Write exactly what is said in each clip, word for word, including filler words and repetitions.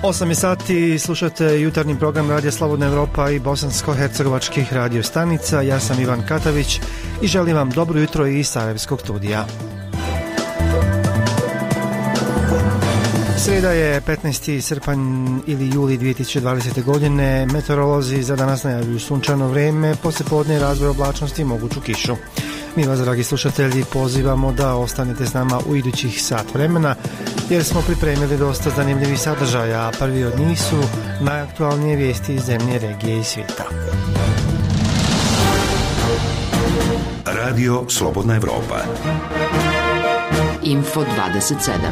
osam je sati, slušate jutarnji program Radija Slobodna Evropa i bosansko-hercegovačkih radio stanica. Ja sam Ivan Katavić i želim vam dobro jutro iz Sarajevskog studija. Sreda je petnaesti srpanj ili juli dvije tisuće dvadesete. godine. Meteorolozi za danas najavljuju sunčano vrijeme, poslijepodne razvoj oblačnosti i moguću kišu. Mi vas, dragi slušatelji, pozivamo da ostanete s nama u idućih sat vremena, jer smo pripremili dosta zanimljivih sadržaja, a prvi od njih su najaktualnije vijesti iz zemlje, regije i svijeta. Radio Slobodna Evropa. Info dvadeset sedam.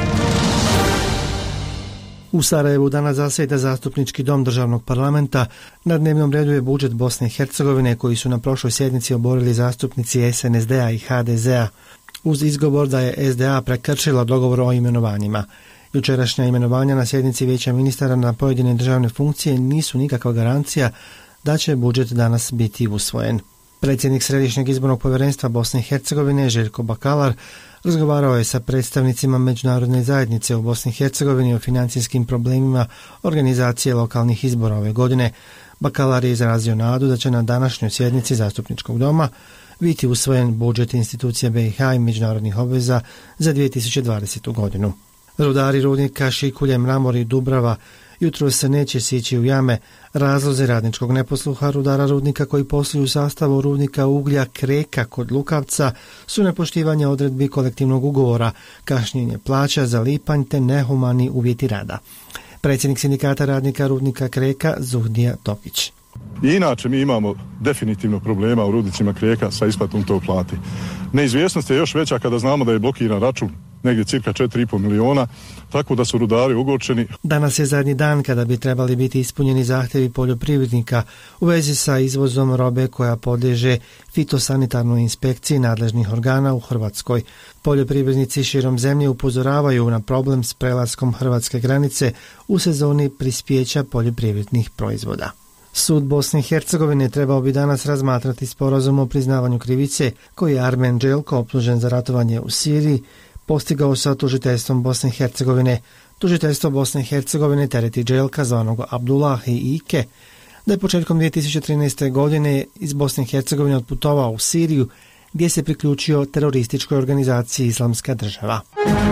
U Sarajevu danas zasjeda zastupnički dom državnog parlamenta. Na dnevnom redu je budžet Bosne i Hercegovine koji su na prošloj sjednici oborili zastupnici es en es de-a i ha de ze-a uz izgovor da je es de a prekršila dogovor o imenovanjima. Jučerašnja imenovanja na sjednici Vijeća ministara na pojedine državne funkcije nisu nikakva garancija da će budžet danas biti usvojen. Predsjednik Središnjeg izbornog povjerenstva Bosne i Hercegovine Željko Bakalar razgovarao je sa predstavnicima međunarodne zajednice u Bosni i Hercegovini o financijskim problemima organizacije lokalnih izbora ove godine. Bakalar je izrazio nadu da će na današnjoj sjednici zastupničkog doma biti usvojen budžet institucija be i ha i međunarodnih obveza za dvije tisuće dvadesetu. godinu. Rudari rudnika Šikulje, Mramor i Dubrava jutro se neće sići u jame. Razlozi radničkog neposluha rudara rudnika koji posluju u sastavu rudnika uglja Kreka kod Lukavca su nepoštivanje odredbi kolektivnog ugovora, kašnjenje plaća za lipanj te nehumani uvjeti rada. Predsjednik sindikata radnika rudnika Kreka Zuhdija Topić. I inače mi imamo definitivno problema u rudnicima Kreka sa isplatom tog plati. Neizvjesnost je još veća kada znamo da je blokiran račun negdje cirka četiri i pol miliona, tako da su rudari ogorčeni. Danas je zadnji dan kada bi trebali biti ispunjeni zahtjevi poljoprivrednika u vezi sa izvozom robe koja podliježe fitosanitarnoj inspekciji nadležnih organa u Hrvatskoj. Poljoprivrednici širom zemlje upozoravaju na problem s prelaskom hrvatske granice u sezoni prispjeća poljoprivrednih proizvoda. Sud Bosne i Hercegovine trebao bi danas razmatrati sporazum o priznavanju krivice koji je Armen Đelko, optužen za ratovanje u Siriji, postigao sa tužiteljstvom Bosne i Hercegovine. Tužiteljstvo Bosne i Hercegovine tereti Đelka, zvanog Abdullah i Ike, da je početkom dvije tisuće trinaeste. godine iz Bosne i Hercegovine otputovao u Siriju, gdje se priključio terorističkoj organizaciji Islamska država.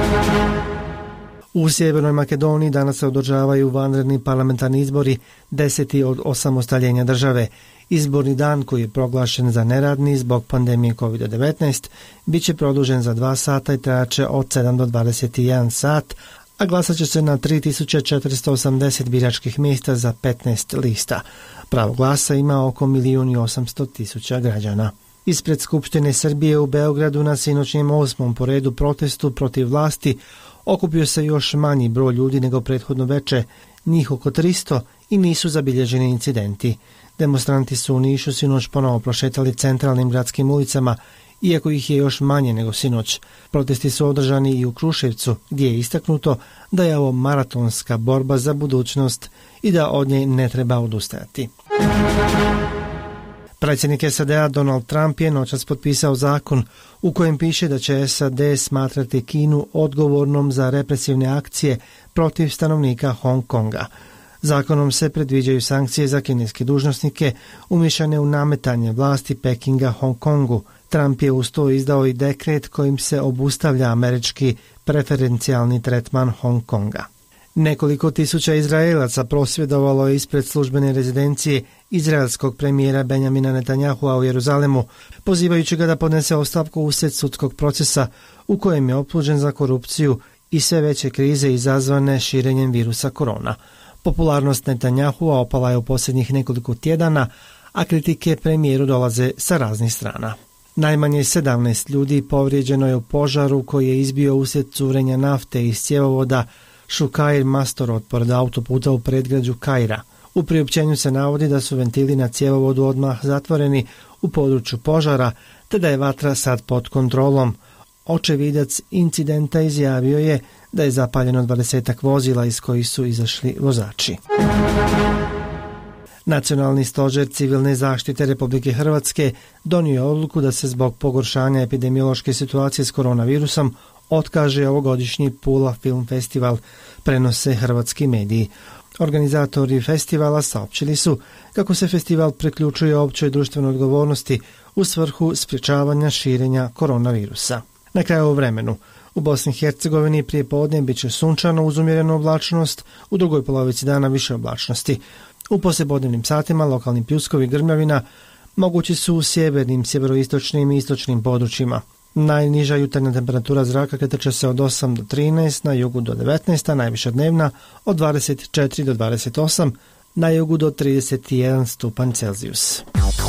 U Sjevernoj Makedoniji danas se održavaju vanredni parlamentarni izbori, deseti od osamostaljenja države. Izborni dan, koji je proglašen za neradni zbog pandemije kovid devetnaest, bit će produžen za dva sata i trajaće od sedam do dvadeset jedan sat, a glasat će se na tri tisuće četiristo osamdeset biračkih mjesta za petnaest lista. Pravo glasa ima oko milijun i osamsto tisuća građana. Ispred Skupštine Srbije u Beogradu na sinoćnjem osmom po redu protestu protiv vlasti okupio se još manji broj ljudi nego prethodno veče, njih oko tristo, i nisu zabilježeni incidenti. Demonstranti su u Nišu sinoć ponovo prošetali centralnim gradskim ulicama, iako ih je još manje nego sinoć. Protesti su održani i u Kruševcu, gdje je istaknuto da je ovo maratonska borba za budućnost i da od nje ne treba odustajati. Predsjednik es a de-a Donald Trump je noćas potpisao zakon u kojem piše da će es a de smatrati Kinu odgovornom za represivne akcije protiv stanovnika Hong Konga. Zakonom se predviđaju sankcije za kineske dužnosnike umiješane u nametanje vlasti Pekinga Hong Kongu. Trump je uz to izdao i dekret kojim se obustavlja američki preferencijalni tretman Hong Konga. Nekoliko tisuća Izraelaca prosvjedovalo je ispred službene rezidencije izraelskog premijera Benjamina Netanjahua u Jeruzalemu, pozivajući ga da podnese ostavku usred sudskog procesa u kojem je optužen za korupciju i sve veće krize izazvane širenjem virusa korona. Popularnost Netanjahua opala je u posljednjih nekoliko tjedana, a kritike premijeru dolaze sa raznih strana. Najmanje sedamnaest ljudi povrijeđeno je u požaru koji je izbio uslijed curenja nafte iz cjevovoda Šukair Mastorod pored autoputa u predgrađu Kaira. U priopćenju se navodi da su ventili na cjevovodu odmah zatvoreni u području požara, te da je vatra sad pod kontrolom. Očevidac incidenta izjavio je da je zapaljeno dvadesetak vozila iz kojih su izašli vozači. Nacionalni stožer civilne zaštite Republike Hrvatske donio je odluku da se zbog pogoršanja epidemiološke situacije s koronavirusom otkaže ovogodišnji Pula Film Festival, prenose hrvatski mediji. Organizatori festivala saopćili su kako se festival priključuje općoj društvenoj odgovornosti u svrhu sprječavanja širenja koronavirusa. Na kraju vremenu u Bosni i Hercegovini prije podne bit će sunčano uz umjerenu oblačnost, u drugoj polovici dana više oblačnosti. U poslijepodnevnim satima lokalni pljuskovi i grmljavina mogući su u sjevernim, sjeveroistočnim i istočnim područjima. Najniža jutarnja temperatura zraka kretat će se od osam do trinaest, na jugu do devetnaest, a najviša dnevna od dvadeset četiri do dvadeset osam, na jugu do trideset jedan stupanj Celzijus.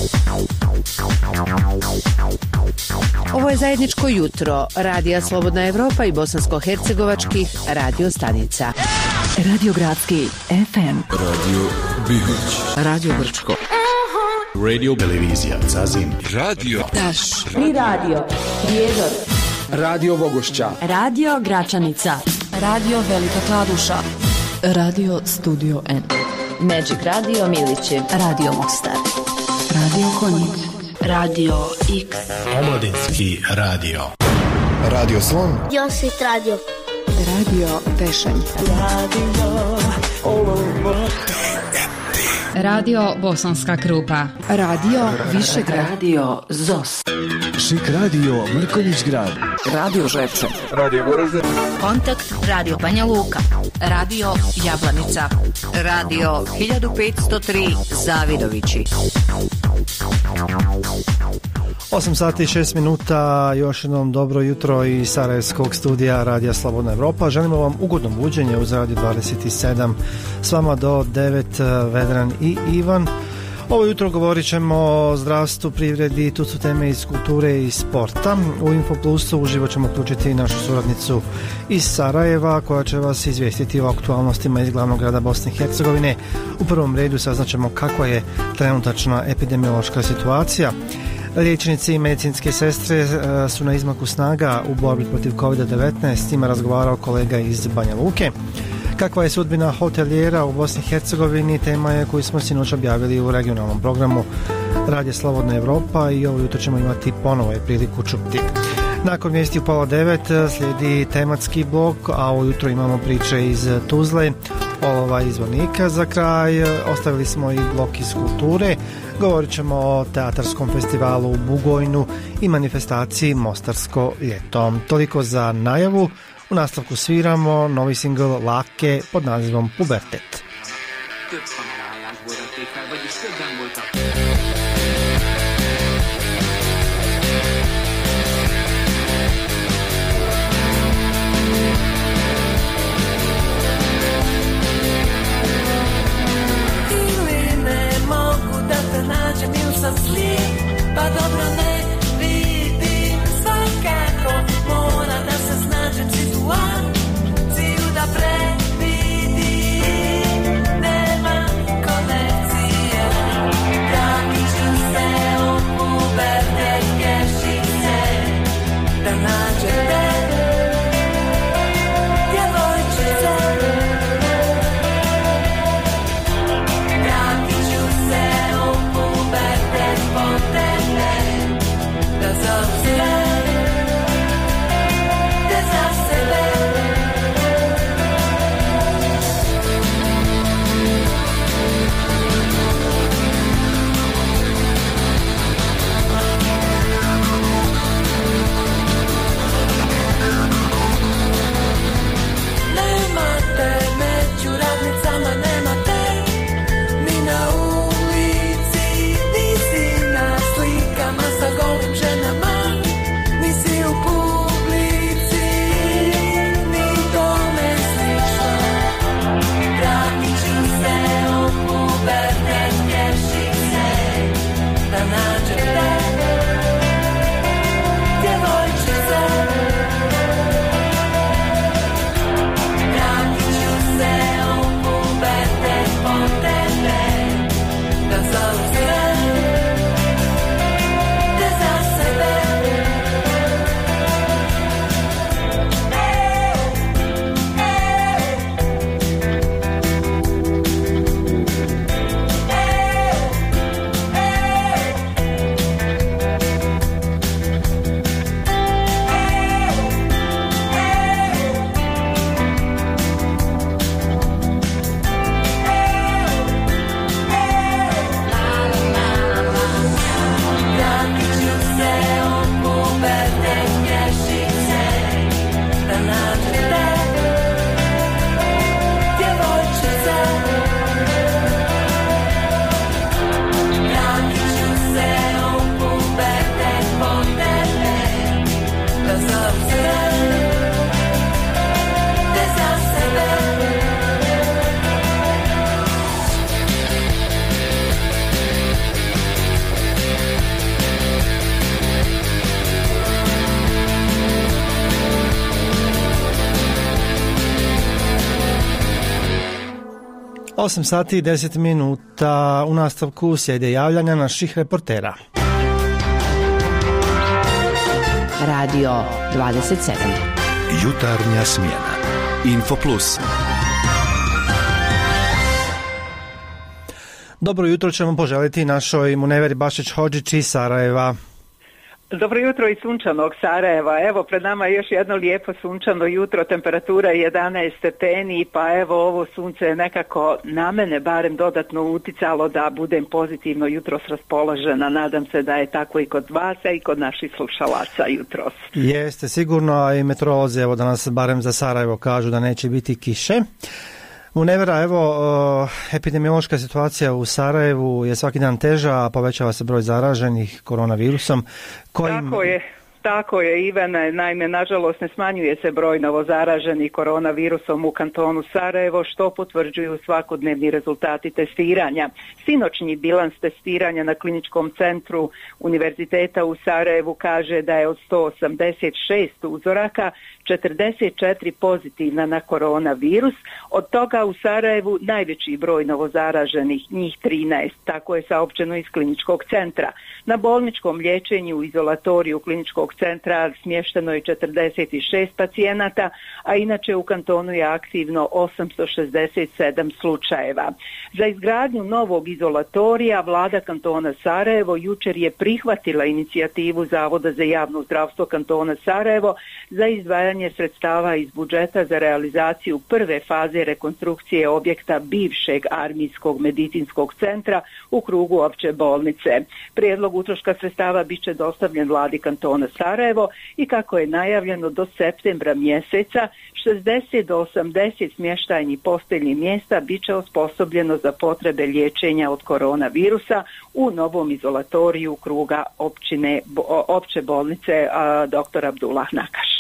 Ovo je zajedničko jutro Radija Slobodna Evropa i bosansko-hercegovačkih radio stanica. Radio Gradski F M, Radio Bihoć, Radio Brčko, Radio Televizija Zazin, Radio Taš, Tri Radio, Prijedor, Radio Vogošća, Radio Gračanica, Radio Velika Kladuša, Radio Studio N, Magic Radio Milići, Radio Mostar, Radio Konjic, Radio X, Omladinski radio, Radio Slon, Josit Radio, Radio Tešanj, Radio Olovo, Radio Bosanska Krupa, Radio Višegrad, Radio Zos, Šik Radio Mrkonjić Grad, Radio Žepče, Radio Goražde, Kontakt Radio Banja Luka, Radio Jablanica, Radio hiljadu petsto tri Zavidovići. osam sati i šest minuta, još jednom dobro jutro iz Sarajevskog studija Radija Slobodna Evropa. Želimo vam ugodno buđenje uz Radio dvadeset sedam, s vama do devet, Vedran i Ivan. Ovo jutro govorit ćemo o zdravstvu, privredi, tu su teme iz kulture i sporta. U Infoplusu uživo ćemo uključiti našu suradnicu iz Sarajeva koja će vas izvijestiti o aktualnostima iz glavnog grada Bosne i Hercegovine. U prvom redu saznaćemo kakva je trenutačna epidemiološka situacija. Liječnici i medicinske sestre su na izmaku snaga u borbi protiv kovid devetnaest, s njima razgovarao kolega iz Banja Luke. Kakva je sudbina hotelijera u Bosni i Hercegovini, tema je koju smo sinoć objavili u regionalnom programu Radija Slobodna Evropa i ovo jutro ćemo imati ponovo je priliku čuti. Nakon vijesti u pola devet slijedi tematski blok, a ovo jutro imamo priče iz Tuzle, olova i zvonika. Za kraj ostavili smo i blok iz kulture. Govorit ćemo o teatarskom festivalu u Bugojnu i manifestaciji Mostarsko ljeto. Toliko za najavu. U nastavku sviramo novi singl Lake pod nazivom Pubertet. Ili ne mogu da te nađem ili sam slijep, pa dobro ne vidim svakako, mora da se snađem situaciju da previdim, nema konekcije, pratit ću se u pubertet keši. osam sati i deset minuta. U nastavku slijede javljanja naših reportera. Radio dvadeset sedam. Jutarnja smjena. Info Plus. Dobro jutro ćemo poželiti našoj Muneveri Bašić-Hodžić iz Sarajeva. Dobro jutro iz sunčanog Sarajeva. Evo, pred nama je još jedno lijepo sunčano jutro, temperatura je jedanaest stepeni, pa evo ovo sunce je nekako na mene barem dodatno uticalo da budem pozitivno jutros raspoložena. Nadam se da je tako i kod vas, a i kod naših slušalaca jutros. Jeste, sigurno, a i meteorolozi, evo danas barem za Sarajevo kažu da neće biti kiše. Munevera, evo, epidemiološka situacija u Sarajevu je svaki dan teža, a povećava se broj zaraženih koronavirusom. Kojim... Tako je. Tako je, Ivane, naime, nažalost ne smanjuje se broj novozaraženih koronavirusom u kantonu Sarajevo, što potvrđuju svakodnevni rezultati testiranja. Sinoćni bilans testiranja na kliničkom centru Univerziteta u Sarajevu kaže da je od sto osamdeset šest uzoraka četrdeset četiri pozitivna na koronavirus, od toga u Sarajevu najveći broj novozaraženih, njih trinaest, tako je saopćeno iz kliničkog centra. Na bolničkom liječenju u izolatoriju kliničkog centra smješteno je četrdeset šest pacijenata, a inače u kantonu je aktivno osamsto šezdeset sedam slučajeva. Za izgradnju novog izolatorija vlada kantona Sarajevo jučer je prihvatila inicijativu Zavoda za javno zdravstvo kantona Sarajevo za izdvajanje sredstava iz budžeta za realizaciju prve faze rekonstrukcije objekta bivšeg armijskog medicinskog centra u krugu opće bolnice. Prijedlog utroška sredstava bit će dostavljen vladi kantona Sarajevo i kako je najavljeno do septembra mjeseca šezdeset do osamdeset smještajnih posteljnih mjesta bit će osposobljeno za potrebe liječenja od koronavirusa u novom izolatoriju kruga općine, opće bolnice dr. Abdullah Nakaš.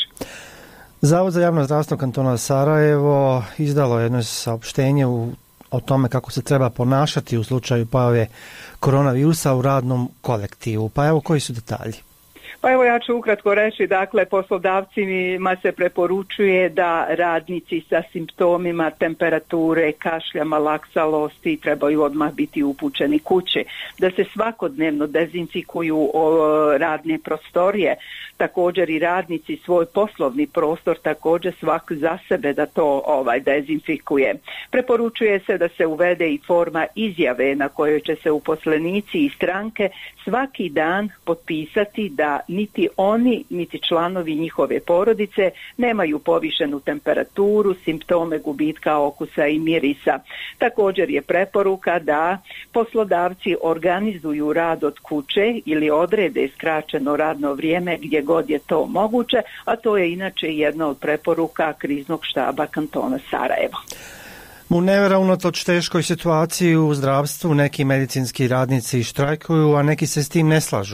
Zavod za javno zdravstvo kantona Sarajevo izdalo jedno saopštenje u, o tome kako se treba ponašati u slučaju pojave koronavirusa u radnom kolektivu. Pa evo, koji su detalji? Pa evo ja ću ukratko reći, dakle poslodavcima se preporučuje da radnici sa simptomima temperature, kašlja, malaksalosti trebaju odmah biti upućeni kući, da se svakodnevno dezinfikuju radne prostorije, također i radnici svoj poslovni prostor također svak za sebe da to ovaj dezinfikuje. Preporučuje se da se uvede i forma izjave na kojoj će se uposlenici i stranke svaki dan potpisati da niti oni, niti članovi njihove porodice nemaju povišenu temperaturu, simptome gubitka okusa i mirisa. Također je preporuka da poslodavci organizuju rad od kuće ili odrede skraćeno radno vrijeme gdje god je to moguće, a to je inače jedna od preporuka kriznog štaba kantona Sarajevo. Munevera, unatoč teškoj situaciji u zdravstvu, neki medicinski radnici štrajkuju, a neki se s tim ne slažu.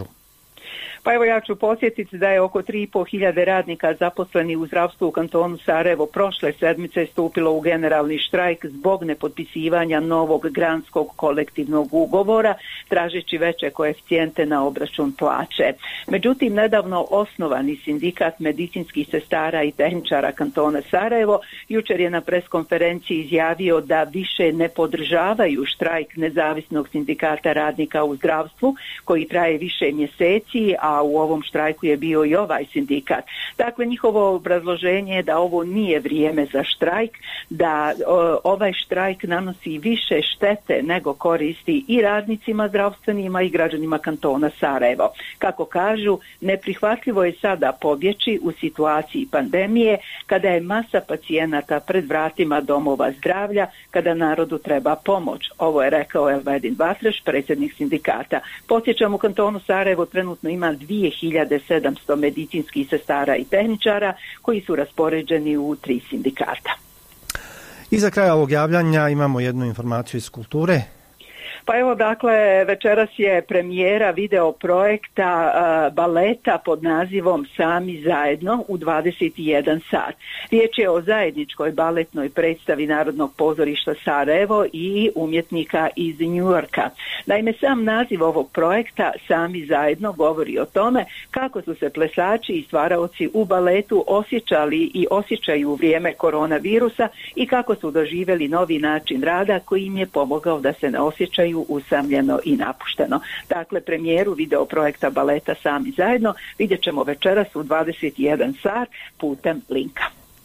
Pa evo ja ću podsjetiti da je oko tri i pol hiljade radnika zaposleni u zdravstvu u kantonu Sarajevo prošle sedmice stupilo u generalni štrajk zbog nepotpisivanja novog granskog kolektivnog ugovora, tražeći veće koeficijente na obračun plaće. Međutim, nedavno osnovani sindikat medicinskih sestara i tehničara kantona Sarajevo jučer je na preskonferenciji izjavio da više ne podržavaju štrajk nezavisnog sindikata radnika u zdravstvu koji traje više mjeseci, a u ovom štrajku je bio i ovaj sindikat. Dakle, njihovo obrazloženje je da ovo nije vrijeme za štrajk, da o, ovaj štrajk nanosi više štete nego koristi i radnicima zdravstvenima i građanima kantona Sarajevo. Kako kažu, neprihvatljivo je sada pobjeći u situaciji pandemije, kada je masa pacijenata pred vratima domova zdravlja, kada narodu treba pomoć. Ovo je rekao Elvedin Vatreš, predsjednik sindikata. Podsjećam, u kantonu Sarajevo trenutno ima dvije hiljade sedamsto medicinskih sestara i tehničara koji su raspoređeni u tri sindikata. I za kraj ovog javljanja imamo jednu informaciju iz kulture. Pa evo dakle, večeras je premijera video projekta uh, baleta pod nazivom Sami zajedno u dvadeset jedan sat. Riječ je o zajedničkoj baletnoj predstavi Narodnog pozorišta Sarajevo i umjetnika iz New Yorka. Naime, sam naziv ovog projekta Sami zajedno govori o tome kako su se plesači i stvaraoci u baletu osjećali i osjećaju u vrijeme koronavirusa i kako su doživjeli novi način rada koji im je pomogao da se ne osjećaju usamljeno i napušteno. Dakle, premijeru video projekta baleta Sami zajedno vidjet ćemo večeras u dvadeset jedan sat putem linka.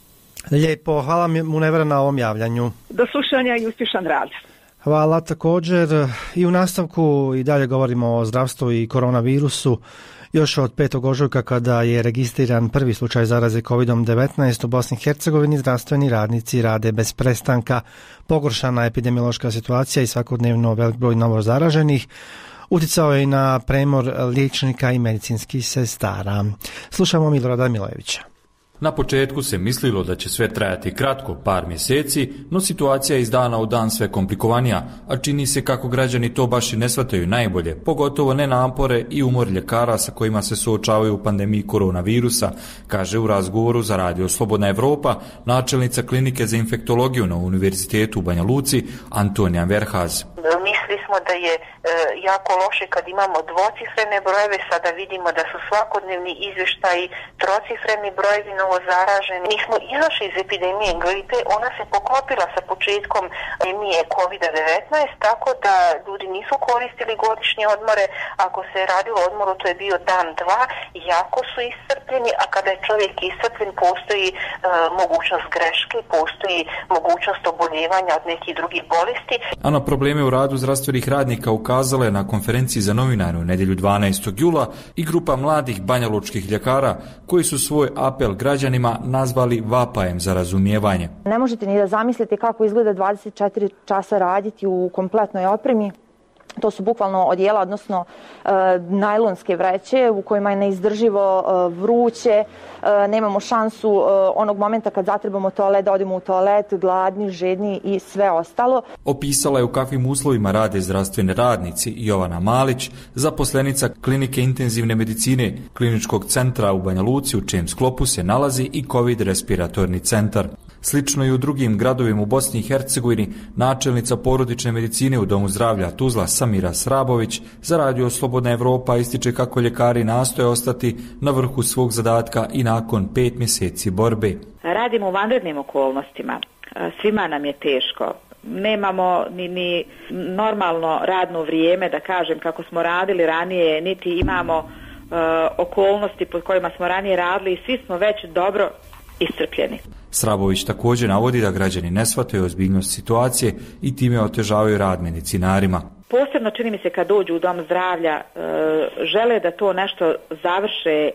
Lijepo, hvala Munevra na ovom javljanju. Do slušanja i uspješan rad. Hvala također. I u nastavku i dalje govorimo o zdravstvu i koronavirusu. Još od petog ožujka kada je registriran prvi slučaj zaraze kovid devetnaest u Bosni i Hercegovini, zdravstveni radnici rade bez prestanka. Pogoršana epidemiološka situacija i svakodnevno velik broj novo zaraženih utjecao je i na premor liječnika i medicinskih sestara. Slušamo Milorada Milojevića. Na početku se mislilo da će sve trajati kratko, par mjeseci, no situacija je iz dana u dan sve komplikovanija, a čini se kako građani to baš i ne shvataju najbolje, pogotovo ne napore i umor ljekara sa kojima se suočavaju u pandemiji koronavirusa, kaže u razgovoru za Radio Slobodna Evropa načelnica klinike za infektologiju na Univerzitetu u Banja Luci Antonija Verhaz. Mislili smo da je e, jako loše kad imamo dvocifrene brojeve, sada vidimo da su svakodnevni izvještaji trocifreni brojevi novozaraženi. Mi smo izašli iz epidemije gripe, ona se poklopila sa početkom epidemije kovid devetnaest, tako da ljudi nisu koristili godišnje odmore. Ako se je radilo odmoru, to je bio dan, dva, jako su iscrpljeni, a kada je čovjek iscrpljen, postoji e, mogućnost greške, postoji mogućnost oboljevanja od nekih drugih bolesti. A na probleme u radu zdravstvenih radnika ukazala je na konferenciji za novinare u nedjelju dvanaestog jula i grupa mladih banjalučkih ljekara koji su svoj apel građanima nazvali vapajem za razumijevanje. Ne možete ni da zamislite kako izgleda dvadeset četiri časa raditi u kompletnoj opremi. To su bukvalno odijela, odnosno e, najlonske vreće u kojima je neizdrživo e, vruće, e, nemamo šansu e, onog momenta kad zatrebamo toalet da odemo u toalet, gladni, žedni i sve ostalo. Opisala je u kakvim uslovima rade zdravstveni radnici Jovana Malić, zaposlenica klinike intenzivne medicine Kliničkog centra u Banja Luci, u čijem sklopu se nalazi i COVID respiratorni centar. Slično i u drugim gradovima u Bosni i Hercegovini, načelnica porodične medicine u Domu zdravlja Tuzla Samira Srabović za Radio Slobodna Evropa ističe kako ljekari nastoje ostati na vrhu svog zadatka i nakon pet mjeseci borbe. Radimo u vanrednim okolnostima, svima nam je teško. Nemamo ni, ni normalno radno vrijeme, da kažem, kako smo radili ranije, niti imamo uh, okolnosti pod kojima smo ranije radili i svi smo već dobro iscrpljeni. Srabović također navodi da građani ne shvataju ozbiljnost situacije i time otežavaju rad medicinarima. Posebno čini mi se kad dođu u dom zdravlja, e, žele da to nešto završe e,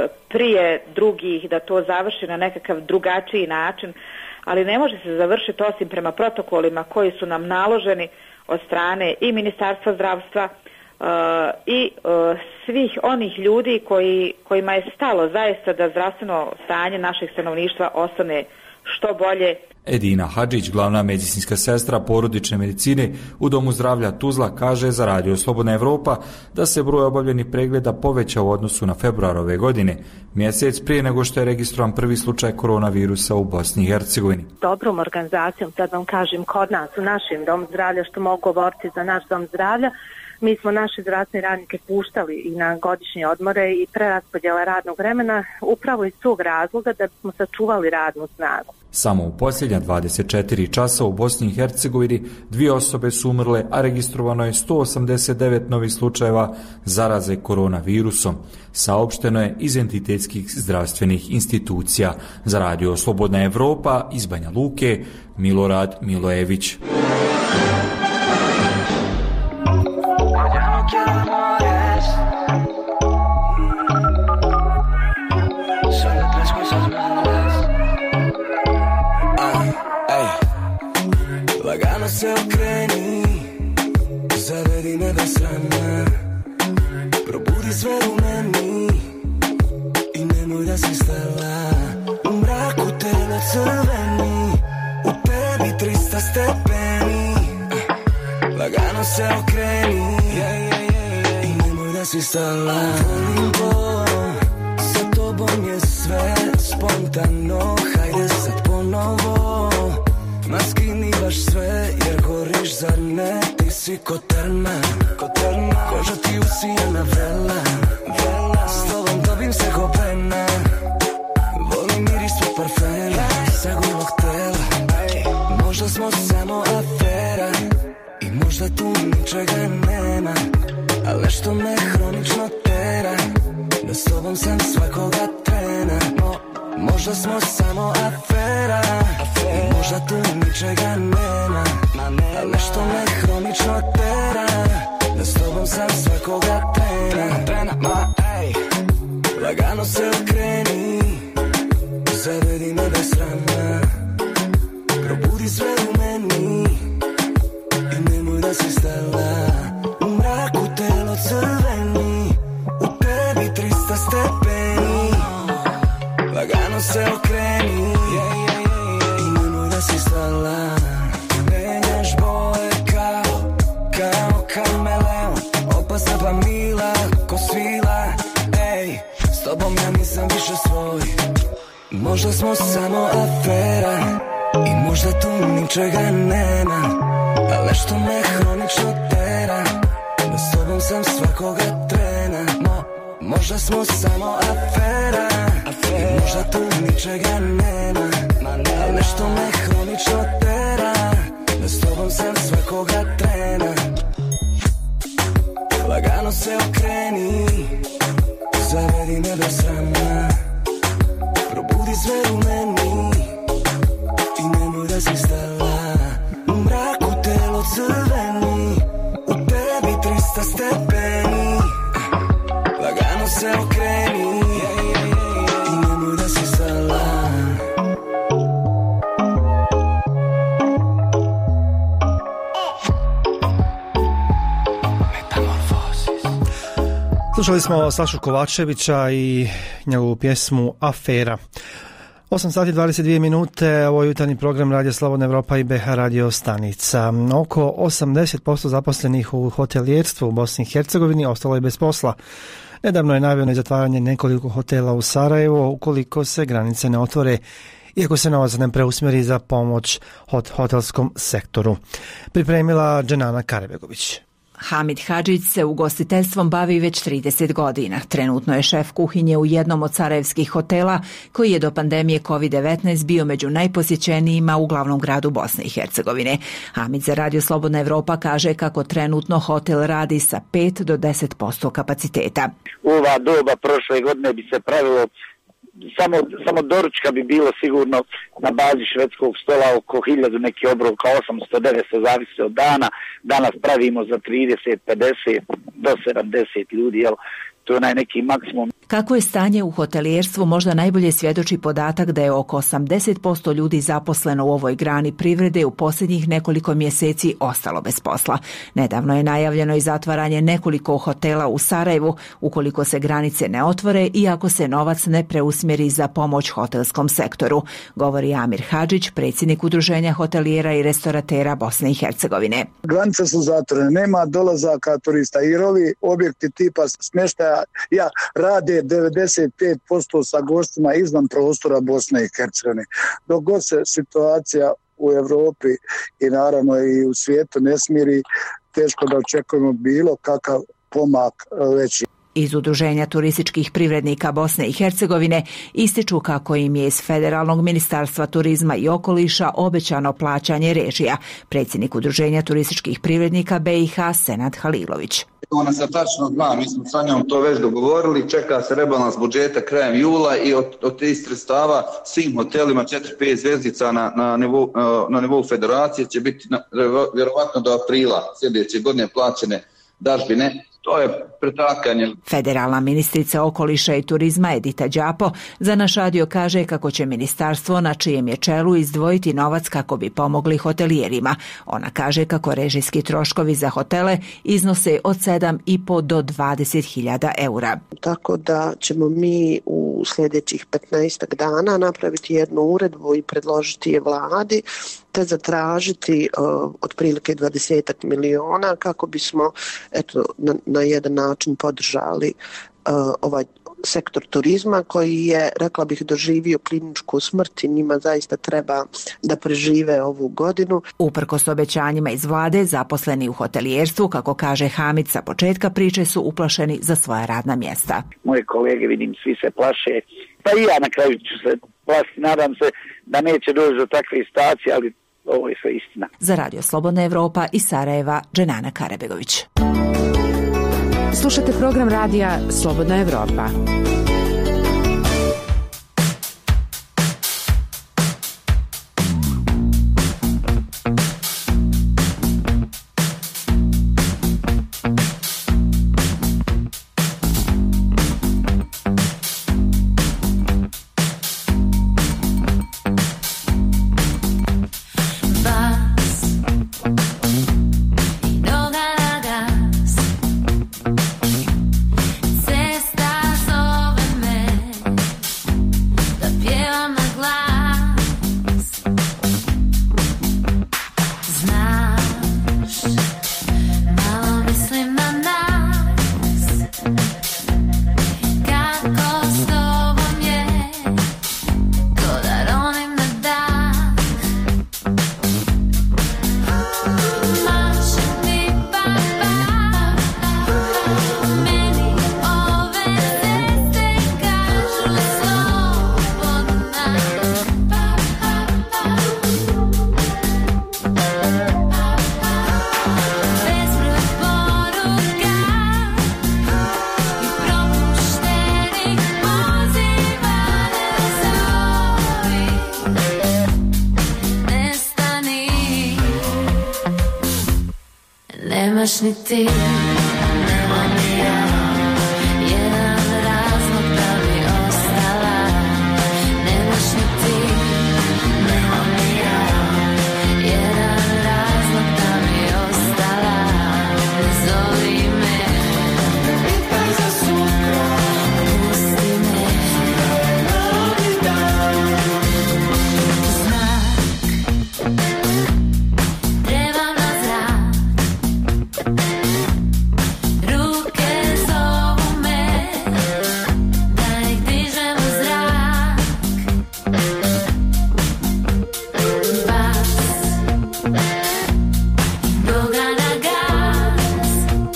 prije drugih, da to završi na nekakav drugačiji način, ali ne može se završiti osim prema protokolima koji su nam naloženi od strane i Ministarstva zdravstva Uh, i uh, svih onih ljudi koji, kojima je stalo zaista da zdravstveno stanje našeg stanovništva ostane što bolje. Edina Hadžić, glavna medicinska sestra porodične medicine u Domu zdravlja Tuzla, kaže za Radio Slobodna Evropa da se broj obavljenih pregleda povećao u odnosu na februar ove godine, mjesec prije nego što je registrovan prvi slučaj koronavirusa u Bosni i Hercegovini. Dobrom organizacijom, sad vam kažem, kod nas u našem Domu zdravlja, što mogu govoriti za naš Dom zdravlja, mi smo naše zdravstvene radnike puštali i na godišnje odmore i preraspodjela radnog vremena upravo iz tog razloga da bismo sačuvali radnu snagu. Samo u posljednja dvadeset četiri časa u Bosni i Hercegovini dvije osobe su umrle, a registrovano je sto osamdeset devet novih slučajeva zaraze koronavirusom. Saopšteno je iz entitetskih zdravstvenih institucija. Za Radio Slobodna Evropa iz Banja Luke, Milorad Milojević. Lagano se okreni, zavedi me bez strana, probudi sve u meni i nemoj da si stala. U mraku tela crveni, u tebi trista stepeni. Lagano Lagano se okreni i nemoj da si stala. Volim to, sa tobom je sve spontano. Hajde sad ponovo, ma skini baš sve jer goriš zar ne? Ti si ko terma, koža ti usijana vrela. S tobom dobim se ko pena, volim miris tvoj parfema sa golog tela. Možda smo samo afera i možda tu ničega nema, ali nešto me hronično tera da s tobom sam svakoga trena. No, možda smo samo afera i možda tu ničega nema, ali nešto me hronično tera da s tobom sam svakoga trena. Ma, ej, lagano se okreni, zavedi me bez rana, probudi sve u meni i nemoj da si stala. U mraku telo crveni, u tebi trista stepeni. Lagano se okreni i nemoj da si stala. Menjaš boje kao, kao kameleon, opasna pa mila ko svila. Ej, s tobom ja nisam više svoj, možda smo samo afera i možda tu ničega nema, ali nešto me hronično tera da s tobom sam svakoga trena. No, možda smo samo afera i možda tu ničega nema, ali nešto me hronično tera da s tobom sam svakoga trena. Lagano se okreni, zavedi me bez srama, probudi sve u meni i nemoj da si stala. U mraku telo crveni, u tebi trista stepeni. Lagano se okreni i nemoj da si stala. Slušali smo Sašu Kovačevića i njegovu pjesmu Afera. osam sati dvadeset dvije minute, ovo je jutarnji program Radio Slobodna Evropa i B H radio stanica. Oko osamdeset posto zaposlenih u hotelijerstvu u Bosni i Hercegovini ostalo je bez posla. Nedavno je najavljeno i zatvaranje nekoliko hotela u Sarajevo ukoliko se granice ne otvore, iako se novac ne preusmjeri za pomoć hot hotelskom sektoru. Pripremila Dženana Karebegović. Hamid Hadžić se ugostiteljstvom bavi već trideset godina. Trenutno je šef kuhinje u jednom od sarajevskih hotela koji je do pandemije kovid devetnaest bio među najposjećenijima u glavnom gradu Bosne i Hercegovine. Hamid za Radio Slobodna Evropa kaže kako trenutno hotel radi sa pet do deset posto kapaciteta. U ova doba prošle godine bi se pravilo Samo, samo doručka bi bilo sigurno na bazi švedskog stola oko hiljadu, neki obroka osamsto devetsto, zavisi od dana. Danas pravimo za trideset pedeset do sedamdeset ljudi, jel? To je onaj neki maksimum. Kako je stanje u hotelijerstvu možda najbolje svjedoči podatak da je oko osamdeset posto ljudi zaposleno u ovoj grani privrede u posljednjih nekoliko mjeseci ostalo bez posla. Nedavno je najavljeno i zatvaranje nekoliko hotela u Sarajevu ukoliko se granice ne otvore i ako se novac ne preusmjeri za pomoć hotelskom sektoru, govori Amir Hadžić, predsjednik Udruženja hotelijera i restoratera Bosne i Hercegovine. Granice su zatvorene, nema dolazaka turista i ovi objekti tipa smještaja ja rade devedeset pet posto sa gostima izvan prostora Bosne i Hercegovine. Dok god se situacija u Europi i naravno i u svijetu ne smiri, teško da očekujemo bilo kakav pomak veći. Iz Udruženja turističkih privrednika Bosne i Hercegovine ističu kako im je iz Federalnog ministarstva turizma i okoliša obećano plaćanje režija. Predsjednik Udruženja turističkih privrednika B i H Senad Halilović. Ona se tačno zna, mi smo sa njom to već dogovorili, čeka se rebalans budžeta krajem jula i od, od tih sredstava svim hotelima četiri pet zvjezdica na, na, nivou, na nivou federacije će biti na, vjerovatno do aprila sljedeće godine plaćene dažbine To je pretakanje. Federalna ministrica okoliša i turizma Edita Đapo za naš radio kaže kako će ministarstvo na čijem je čelu izdvojiti novac kako bi pomogli hotelijerima. Ona kaže kako režijski troškovi za hotele iznose od sedam i po do dvadeset hiljada eura. Tako da ćemo mi u sljedećih petnaest dana napraviti jednu uredbu i predložiti je vladi te zatražiti uh, otprilike dvadeset miliona kako bismo eto, na, na jedan način podržali uh, ovaj sektor turizma koji je, rekla bih, doživio kliničku smrt i njima zaista treba da prežive ovu godinu. Uprkos obećanjima iz vlade, zaposleni u hotelijerstvu, kako kaže Hamid sa početka priče, su uplašeni za svoja radna mjesta. Moje kolege, vidim, svi se plaše, pa i ja na kraju ću se plašiti, nadam se da neće doći do takve situacije, ali ovo je sve istina. Za Radio Slobodna Evropa iz Sarajeva, Dženana Karabegović. Slušate program radija Slobodna Evropa. nemaš ni ti, nema ni ja, jedan razlog da bi ostala. Nemaš ni ti, nema ni ja, jedan razlog da bi ostala. Ne zovi me, pitaj za sutra, pusti me, novi dan. Znak, trebam na zrak, ruke zovu me, da ih dižem u zrak. Bas, noga na gas,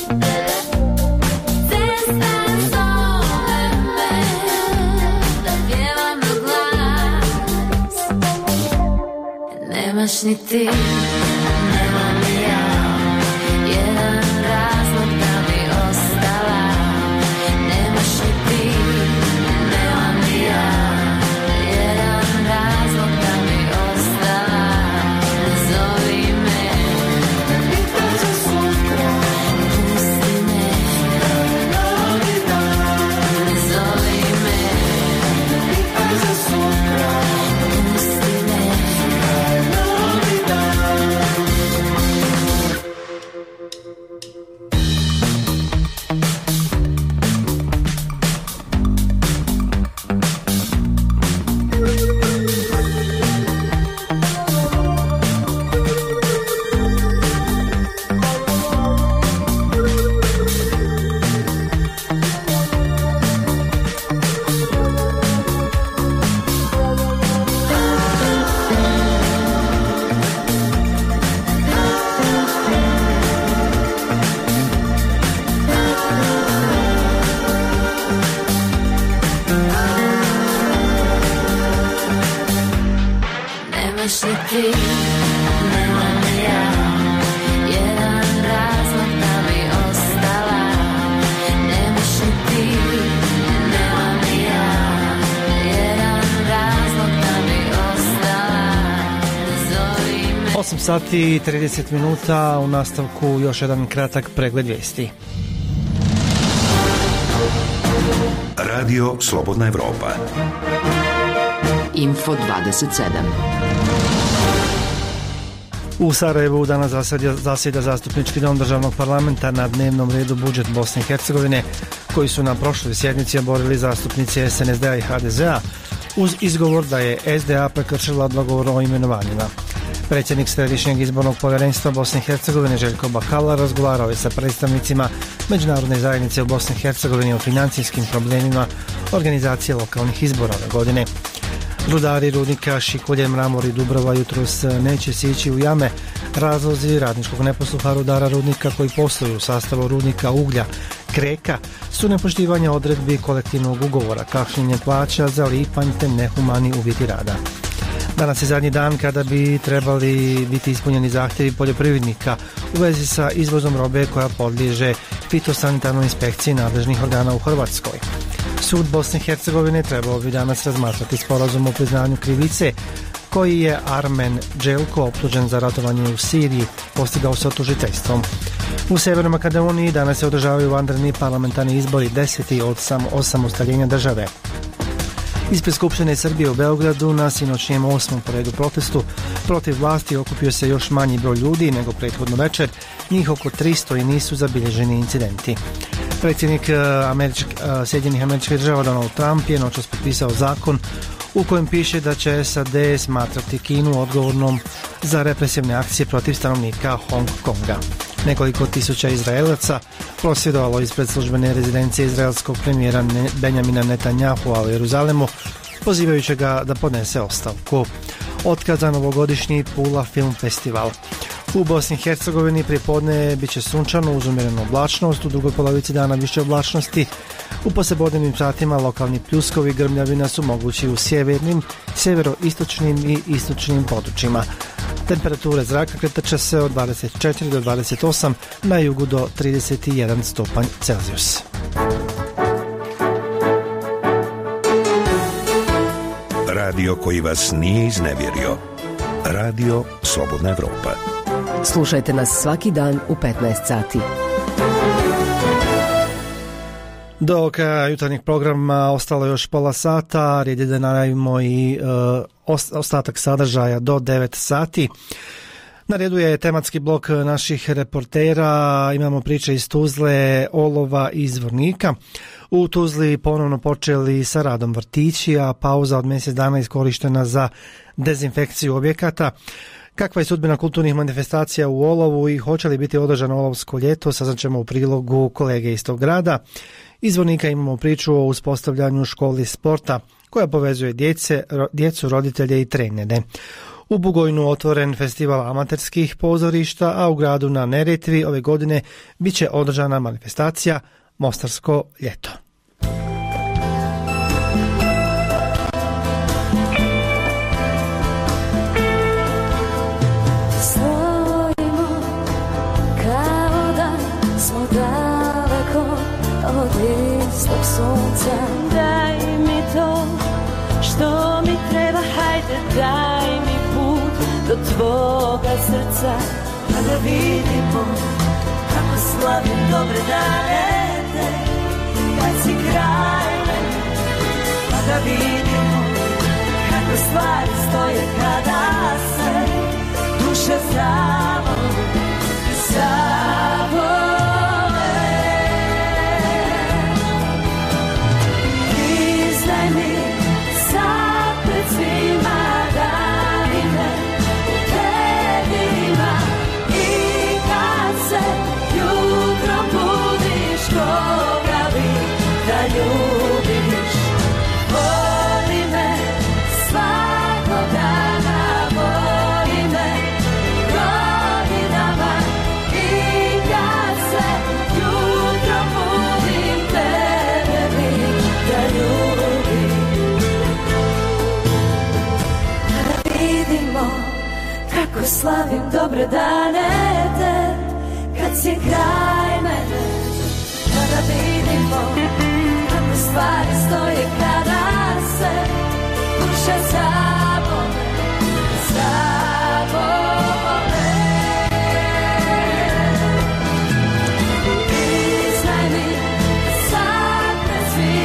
cesta zove me, da pjevam na glas. Nemaš ni ti, nema ni ja, jedan razlog da bi ostala. Nemaš ni ti, nema ni ja, jedan razlog da bi ostala. Ne zovi me, pitaj za sutra, pusti me, novi dan. Ne zovi me, pitaj za sutra, pusti me, novi dan. Nemaš ni ti, nema ni ja, jedan razlog da bi ostala. Nemaš ni ti, nema ni ja, jedan razlog da bi ostala. Ne zovi me. osam sati i trideset minuta, u nastavku još jedan kratak pregled vijesti. Radio Slobodna Evropa. Info dvadeset sedam. U Sarajevu danas zasjeda zastupnički dom državnog parlamenta, na dnevnom redu budžet Bosne i Hercegovine, koji su na prošloj sjednici oborili zastupnici es en es de a i ha de ze a, uz izgovor da je es de a prekršila dogovor o imenovanjima. Predsjednik Središnjeg izbornog povjerenstva Bosne i Hercegovine Željko Bakala razgovarao je sa predstavnicima međunarodne zajednice u Bosni i Hercegovini o financijskim problemima organizacije lokalnih izbora ove godine. Rudari rudnika Šikulje, Mramor i Dubrava jutros neće sići u jame. Razlozi radničkog neposluha rudara rudnika koji posluju u sastavu rudnika uglja Kreka su nepoštivanje odredbi kolektivnog ugovora, kašnjenje plaća za lipanj te nehumani uvjeti rada. Danas je zadnji dan kada bi trebali biti ispunjeni zahtjevi poljoprivrednika u vezi sa izvozom robe koja podliježe fitosanitarnoj inspekciji nadležnih organa u Hrvatskoj. Sud Bosne i Hercegovine trebao bi danas razmatrati sporazum o priznanju krivice koji je Armen Dželko, optužen za ratovanje u Siriji, postigao sa tužiteljstvom. U Severnoj Makedoniji danas se održavaju vanredni parlamentarni izbori, deseti od osamostaljenja države. Ispred Skupštine Srbije u Beogradu na sinoćnjem osmom po redu protestu protiv vlasti okupio se još manji broj ljudi nego prethodno večer, njih oko tristo i nisu zabilježeni incidenti. Predsjednik Američk, Sjedinjenih Američkih Država Donald Trump je noćas potpisao zakon u kojem piše da će es a de smatrati Kinu odgovornom za represivne akcije protiv stanovnika Hong Konga. Nekoliko tisuća Izraelaca prosvjedovalo ispred službene rezidencije izraelskog premijera Benjamina Netanyahua u Jeruzalemu, pozivajući ga da podnese ostavku. Otkazan ovogodišnji Pula film festival. U Bosni i Hercegovini pripodne bit će sunčano uz umjerenu oblačnost, u drugoj polovici dana više oblačnosti. U poslijepodnevnim satima lokalni pljuskovi i grmljavina su mogući u sjevernim, sjeveroistočnim i istočnim područjima. Temperature zraka kretat će se od dvadeset četiri do dvadeset osam, na jugu do trideset jedan stupanj Celzijus. Radio koji vas nije iznevjerio. Radio Slobodna Evropa. Slušajte nas svaki dan u petnaest sati. Do kraja jutarnjeg programa ostalo još pola sata, red je da najavimo i uh, ostatak sadržaja do devet sati. Na redu je tematski blok naših reportera, imamo priče iz Tuzle, Olova i Zvornika. U Tuzli ponovno počeli sa radom vrtići, a pauza od mjesec dana iskorištena za dezinfekciju objekata. Kakva je sudbina kulturnih manifestacija u Olovu i hoće li biti održano Olovsko ljeto, saznaćemo u prilogu kolege iz tog grada. Iz Zvornika imamo priču o uspostavljanju školi sporta koja povezuje djece, djecu, roditelje i trenere. U Bugojnu otvoren festival amaterskih pozorišta, a u gradu na Neretvi ove godine bit će održana manifestacija Mostarsko ljeto. Stojimo kao da smo daleko od istog sunca. Daj mi to što mi treba, hajde daj mi put do tvoga srca, pa da vidimo kako slavim dobre dane te, kad si kraj mene, pa da vidimo kako stvari stoje kada se duše zavole, zavole. Priznaj mi sad pred svima da mi me uvedima, i kad se jutro budiš, koga bi da ljubiš. Voli me svakog dana, voli me godinama, i kad se jutro budim, tebe bi da ljubim. Da vidimo kako slavim dobre dane te, kad si kraj mene, kada vidimo kako stvari stoje kada se duše zavole, zavole. Priznaj mi sad pred svima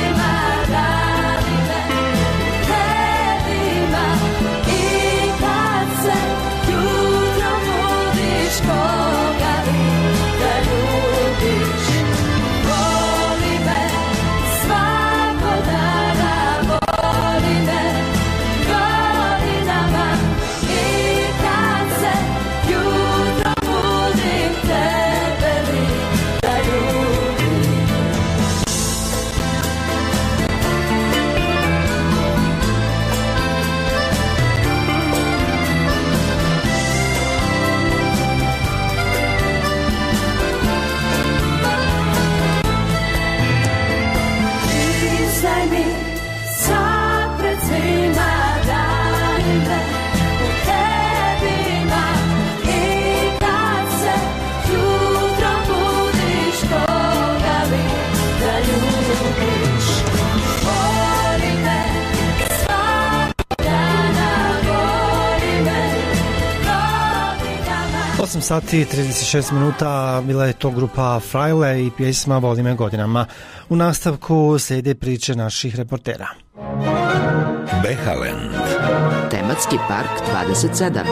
sati i trideset šest minuta, bila je to grupa Frajle i pjesma Voli me godinama. U nastavku slijede priče naših reportera. Behaland. Tematski park dvadeset sedam.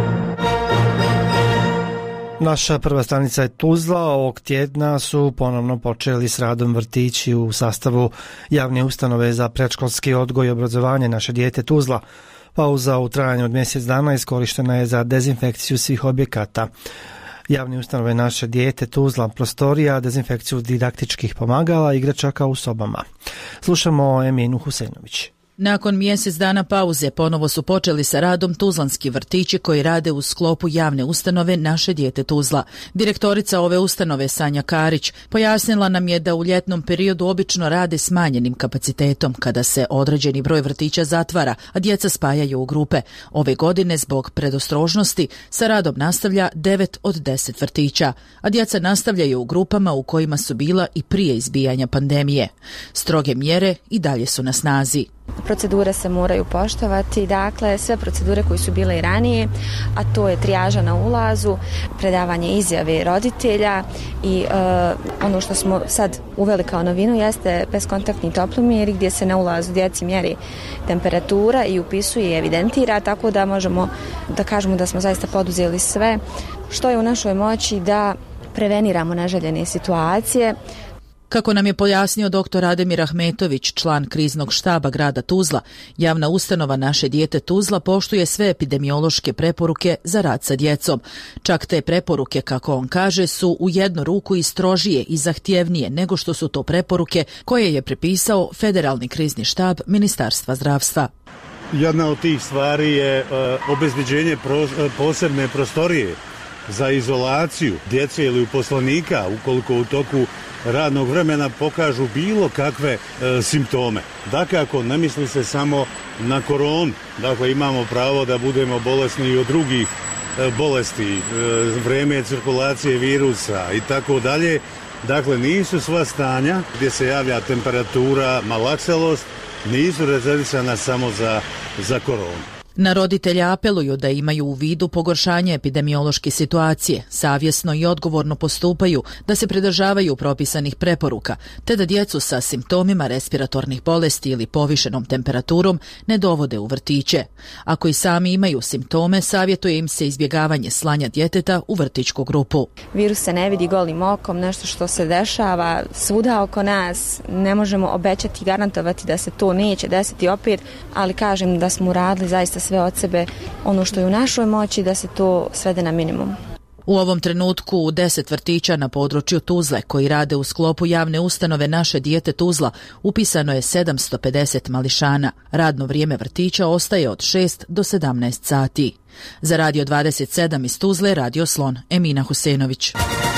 Naša prva stanica je Tuzla. Ovog tjedna su ponovno počeli s radom vrtići u sastavu javne ustanove za predškolski odgoj i obrazovanje Naše dijete Tuzla. Pauza u trajanju od mjesec dana iskorištena je za dezinfekciju svih objekata javne ustanove Naše dijete Tuzla, prostorija, dezinfekciju didaktičkih pomagala i igračaka u sobama. Slušamo Eminu Husejnović. Nakon mjesec dana pauze ponovo su počeli sa radom tuzlanski vrtići koji rade u sklopu javne ustanove Naše dijete Tuzla. Direktorica ove ustanove Sanja Karić pojasnila nam je da u ljetnom periodu obično rade smanjenim kapacitetom kada se određeni broj vrtića zatvara, a djeca spajaju u grupe. Ove godine zbog predostrožnosti sa radom nastavlja devet od deset vrtića, a djeca nastavljaju u grupama u kojima su bila i prije izbijanja pandemije. Stroge mjere i dalje su na snazi. Procedure se moraju poštovati, dakle sve procedure koje su bile i ranije, a to je trijaža na ulazu, predavanje izjave roditelja i e, ono što smo sad uveli kao novinu jeste beskontaktni toplomjer gdje se na ulazu djeci mjeri temperatura i upisuje i evidentira, tako da možemo da kažemo da smo zaista poduzeli sve što je u našoj moći da preveniramo neželjene situacije. Kako nam je pojasnio doktor Ademir Ahmetović, član kriznog štaba grada Tuzla, javna ustanova Naše dijete Tuzla poštuje sve epidemiološke preporuke za rad sa djecom. Čak te preporuke, kako on kaže, su u jednu ruku i strožije i zahtjevnije nego što su to preporuke koje je prepisao Federalni krizni štab Ministarstva zdravstva. Jedna od tih stvari je uh, obezbeđenje pro, uh, posebne prostorije za izolaciju djece ili uposlenika ukoliko u toku radnog vremena pokažu bilo kakve e, simptome. Dakako, ne misli se samo na koronu. Dakle, imamo pravo da budemo bolesni i od drugih e, bolesti, e, vreme cirkulacije virusa i tako dalje. Dakle, nisu sva stanja gdje se javlja temperatura, malakselost, nisu rezervisana samo za, za koronu. Na roditelje apeluju da imaju u vidu pogoršanje epidemiološke situacije, savjesno i odgovorno postupaju, da se pridržavaju propisanih preporuka, te da djecu sa simptomima respiratornih bolesti ili povišenom temperaturom ne dovode u vrtiće. Ako i sami imaju simptome, savjetuje im se izbjegavanje slanja djeteta u vrtićku grupu. Virus se ne vidi golim okom, nešto što se dešava svuda oko nas, ne možemo obećati i garantovati da se to neće desiti opet, ali kažem da smo radili zaista sve od sebe, ono što je u našoj moći, da se to svede na minimum. U ovom trenutku u deset vrtića na području Tuzle koji rade u sklopu javne ustanove Naše dijete Tuzla upisano je sedamsto pedeset mališana. Radno vrijeme vrtića ostaje od šest do sedamnaest sati. Za Radio dvadeset sedam iz Tuzle, Radio Slon, Emina Husejnović.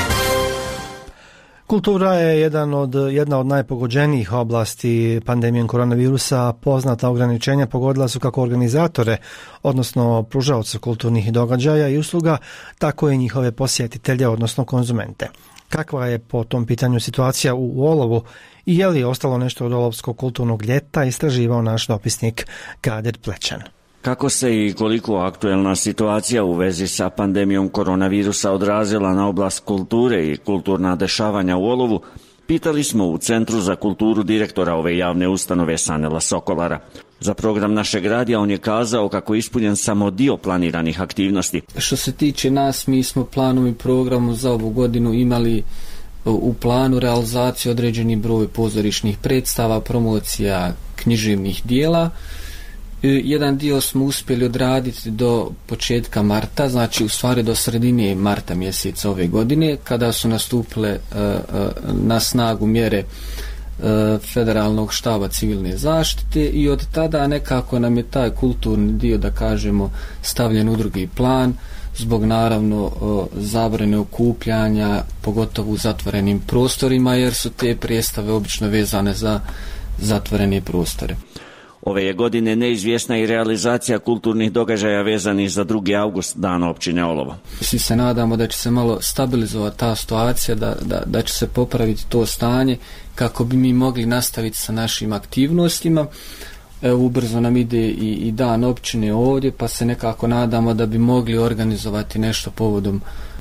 Kultura je jedan od, jedna od najpogođenijih oblasti pandemijom koronavirusa. Poznata ograničenja pogodila su kako organizatore, odnosno pružaoce kulturnih događaja i usluga, tako i njihove posjetitelje, odnosno konzumente. Kakva je po tom pitanju situacija u olovu i je li ostalo nešto od olovskog kulturnog ljeta, istraživao naš dopisnik Kader Plećan. Kako se i koliko aktuelna situacija u vezi sa pandemijom koronavirusa odrazila na oblast kulture i kulturna dešavanja u olovu, pitali smo u Centru za kulturu direktora ove javne ustanove Sanela Sokolara. Za program našeg radija on je kazao kako je ispunjen samo dio planiranih aktivnosti. Što se tiče nas, mi smo planom i programom za ovu godinu imali u planu realizaciju određeni broj pozorišnih predstava, promocija književnih dijela. Jedan dio smo uspjeli odraditi do početka marta, znači u stvari do sredine marta mjeseca ove godine, kada su nastupile uh, uh, na snagu mjere uh, Federalnog štaba civilne zaštite i od tada nekako nam je taj kulturni dio, da kažemo, stavljen u drugi plan, zbog naravno uh, zabrane okupljanja, pogotovo u zatvorenim prostorima, jer su te predstave obično vezane za zatvorene prostore. Ove je godine neizvjesna i realizacija kulturnih događaja vezanih za drugi august, dan općine Olovo. Svi se nadamo da će se malo stabilizovati ta situacija, da, da, da će se popraviti to stanje kako bi mi mogli nastaviti sa našim aktivnostima. Evo, ubrzo nam ide i, i dan općine ovdje, pa se nekako nadamo da bi mogli organizovati nešto povodom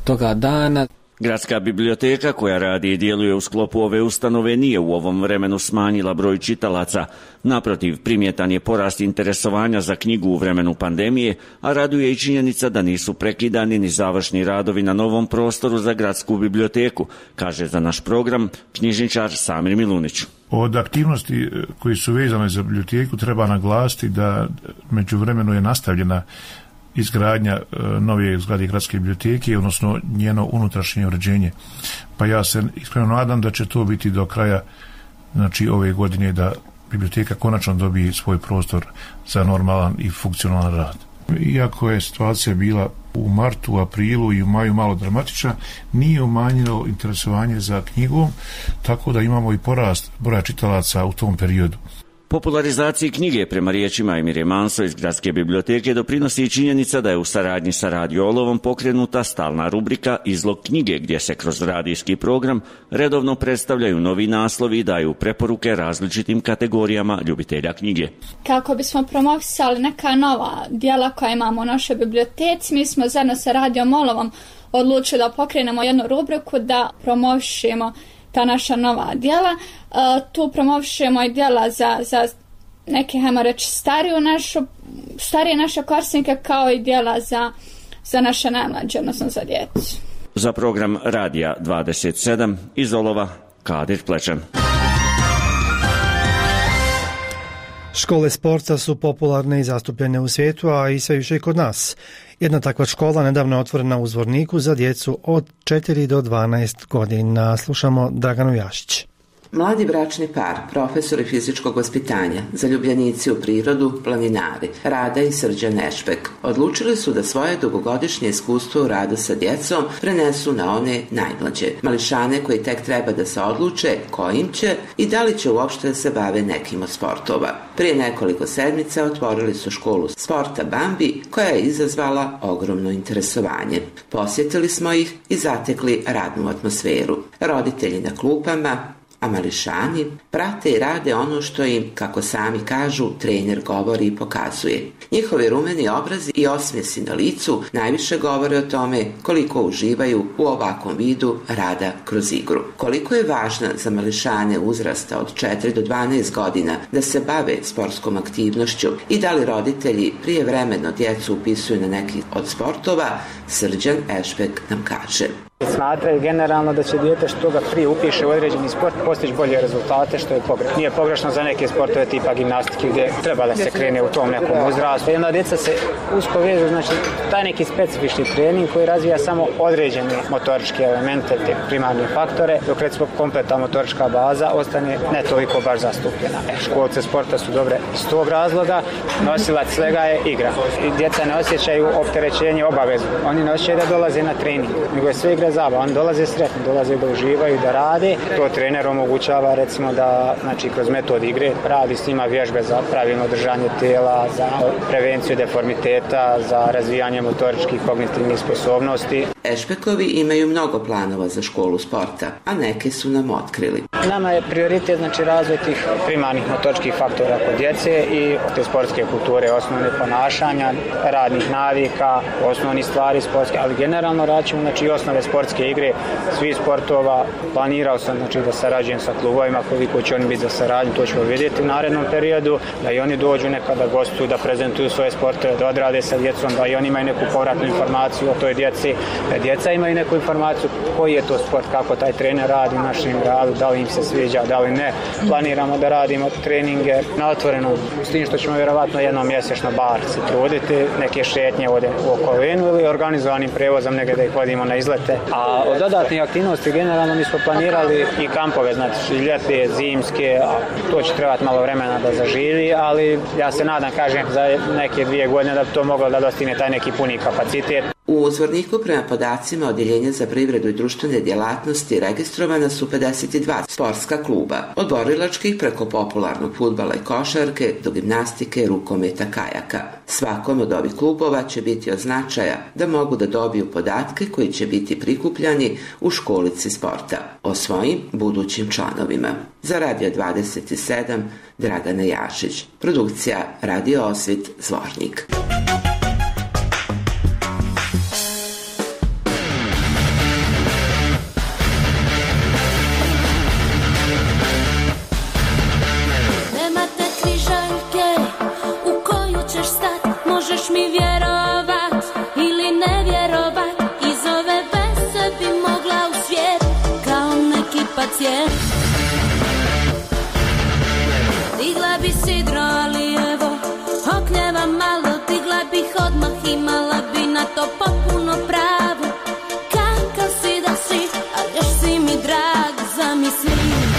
toga dana. Gradska biblioteka koja radi i djeluje u sklopu ove ustanove nije u ovom vremenu smanjila broj čitalaca. Naprotiv, primjetan je porast interesovanja za knjigu u vremenu pandemije, a raduje i činjenica da nisu prekidani ni završni radovi na novom prostoru za gradsku biblioteku, kaže za naš program knjižničar Samir Milunić. Od aktivnosti koji su vezane za biblioteku treba naglasiti da međuvremeno je nastavljena izgradnja nove zgrade gradske biblioteke, odnosno njeno unutrašnje uređenje. Pa ja se iskreno nadam da će to biti do kraja, znači ove godine, da biblioteka konačno dobije svoj prostor za normalan i funkcionalan rad. Iako je situacija bila u martu, aprilu i u maju malo dramatična, nije umanjilo interesovanje za knjigom, tako da imamo i porast broja čitalaca u tom periodu. Popularizaciji knjige, prema riječima Emire Manso iz Gradske biblioteke, doprinosi i činjenica da je u saradnji sa Radio Olovom pokrenuta stalna rubrika Izlog knjige, gdje se kroz radijski program redovno predstavljaju novi naslovi i daju preporuke različitim kategorijama ljubitelja knjige. Kako bismo promovisali neka nova djela koja imamo u našoj biblioteci, mi smo zajedno sa Radio Olovom odlučili da pokrenemo jednu rubriku da promovišemo ta naša nova djela. Uh, tu promovišemo i djela za, za neke, hajmo reći, stariju našu, starije naše korisnike, kao i djela za, za naše najmlađe, odnosno za djecu. Za program Radija dvadeset sedam iz Olova, Kadir Plečan. Škole sporta su popularne i zastupljene u svijetu, a i sve više kod nas. Jedna takva škola nedavno je otvorena u Zvorniku za djecu od četiri do dvanaest godina. Slušamo Draganu Jašić. Mladi bračni par, profesori fizičkog vaspitanja, zaljubljenici u prirodu, planinari, Rada i Srđan Ešpek, odlučili su da svoje dugogodišnje iskustvo u radu sa djecom prenesu na one najmlađe, mališane koji tek treba da se odluče kojim će i da li će uopšte da se bave nekim od sportova. Prije nekoliko sedmica otvorili su školu sporta Bambi, koja je izazvala ogromno interesovanje. Posjetili smo ih i zatekli radnu atmosferu. Roditelji na klupama, a mališani prate i rade ono što im, kako sami kažu, trener govori i pokazuje. Njihovi rumeni obrazi i osmjesi na licu najviše govore o tome koliko uživaju u ovakvom vidu rada kroz igru. Koliko je važna za mališane uzrasta od četiri do dvanaest godina da se bave sportskom aktivnošću i da li roditelji prijevremeno djecu upisuju na neki od sportova, Srđan Ešpek nam kaže. Smatraju generalno da će dijete što ga prije upiše u određeni sport postići bolje rezultate, što je pogrešno. Nije pogrešno za neke sportove tipa gimnastike gdje treba da se krene u tom nekom uzrastu. I onda djeca se usko vežu, znači taj neki specifični trening koji razvija samo određene motoričke elemente, te primarne faktore, dok recimo kompletna motorička baza ostane ne toliko baš zastupljena. Školce sporta su dobre iz tog razloga, nosilac svega je igra. I djeca ne osjećaju opterećenje, obavezu. Oni ne osjećaju da dolaze na trening, nego je sve igra zabava. Oni dolaze sretni, dolaze da uživaju, da rade. To trener omogućava recimo da, znači, kroz metod igre radi s njima vježbe za pravilno držanje tela, za prevenciju deformiteta, za razvijanje motoričkih kognitivnih sposobnosti. Ešpekovi imaju mnogo planova za školu sporta, a neke su nam otkrili. Nama je prioritet, znači, razvoj tih primarnih motoričkih faktora kod djece i te sportske kulture, osnovne ponašanja, radnih navika, osnovni stvari sportske, ali generalno račun, znači, i osnove sportske igre, svih sportova. Planirao sam, znači, da sarađujem sa klubovima, koliko će oni biti za saradnju, to ćemo vidjeti u narednom periodu, da i oni dođu nekada gostuju, da prezentuju svoje sportove, da odrade sa djecom, da i oni imaju neku povratnu informaciju o toj djeci, da djeca imaju neku informaciju koji je to sport, kako taj trener radi u našem gradu, da li im se sviđa, da li ne. Planiramo da radimo treninge na otvorenom, s tim što ćemo vjerovatno jednom mjesečno bar se truditi, neke šetnje ovdje u okolinu ili organizovanim prevozom negdje da ih vodimo na izlete. A od dodatnih aktivnosti generalno mi smo planirali i kampove, znači ljete, zimske, a to će trebati malo vremena da zaživi, ali ja se nadam, kažem, za neke dvije godine da bi to moglo da dostigne taj neki puni kapacitet. U Zvorniku prema podacima Odjeljenja za privredu i društvene djelatnosti registrovana su pedeset dva sportska kluba, od borilačkih preko popularnog fudbala i košarke do gimnastike, rukometa, kajaka. Svakom od ovih klubova će biti od značaja da mogu da dobiju podatke koji će biti prikupljani u školici sporta o svojim budućim članovima. Za Radio dvadeset sedam, Dragana Jašić. Produkcija Radio Osvit, Zvornik. je. Digla bi sidro, ali evo, okljeva malo, digla bih odmah, imala bi na to potpuno pravo. Kakav si da si, a još si mi drag, zamisli.